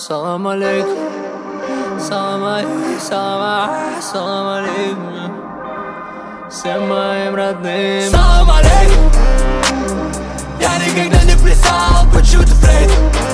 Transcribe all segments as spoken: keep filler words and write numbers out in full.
Салам алейкум, салам алейкум, салам, салам алейкум всем моим родным. Салам алейкум. Я никогда не плясал под чью-то флейту.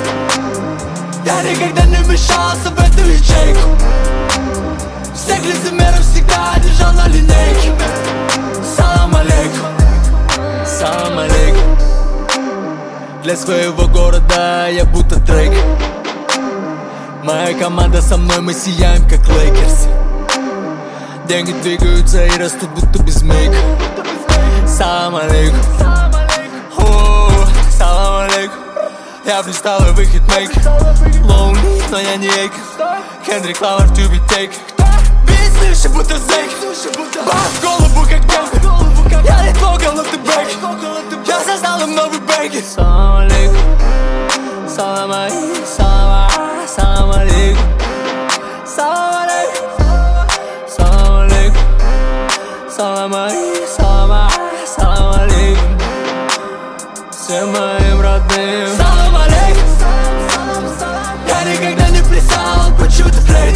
Я никогда не вмешался в эту ячейку. Всех лицемеров всегда держал на линейке. Салам алейкум, салам алейкум. Для своего города я будто Дрейк. Моя команда со мной, мы сияем как Лейкерс. Деньги двигаются и растут будто без мейка. Салам алейкум, о, салам алейкум. Я фристайлы в хитмейк. Lonely, но я не Эйк. Хендрик Ламар to be take. Бизнес, будто зэк. Бах в голову как гангстер. Я не трогал на бэк. Я создал им новый бэк. Салам алейкум, салам алейкум, салам, салам алейкум, салам алейкум, салам алейкум, салам алейкум, салам, салам алейкум всем моим родным. Салам алейкум. Я никогда не плясал под чью-то флейту.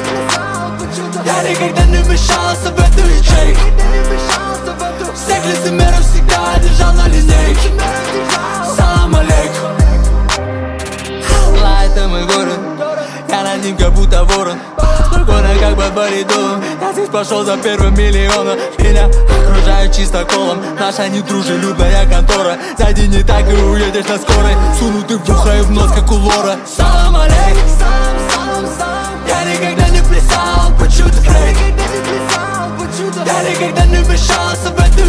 Я никогда не вмешался в эту ячейку. Всех лицемеров всегда держал на линейке. Салам алейкум. Аллах, это мой город. Я над ним как будто ворон. Спокойно, как под валидолом. Я здесь пошел за первым миллионом. Меня окружают чистоколом. Наша недружелюбная контора. Зайди не так и уедешь на скорой. Сунутый в ухо и в нос, как у лора. Салам алейкум. Я никогда не плясал под чью-то флейту. Я никогда не вмешался в эту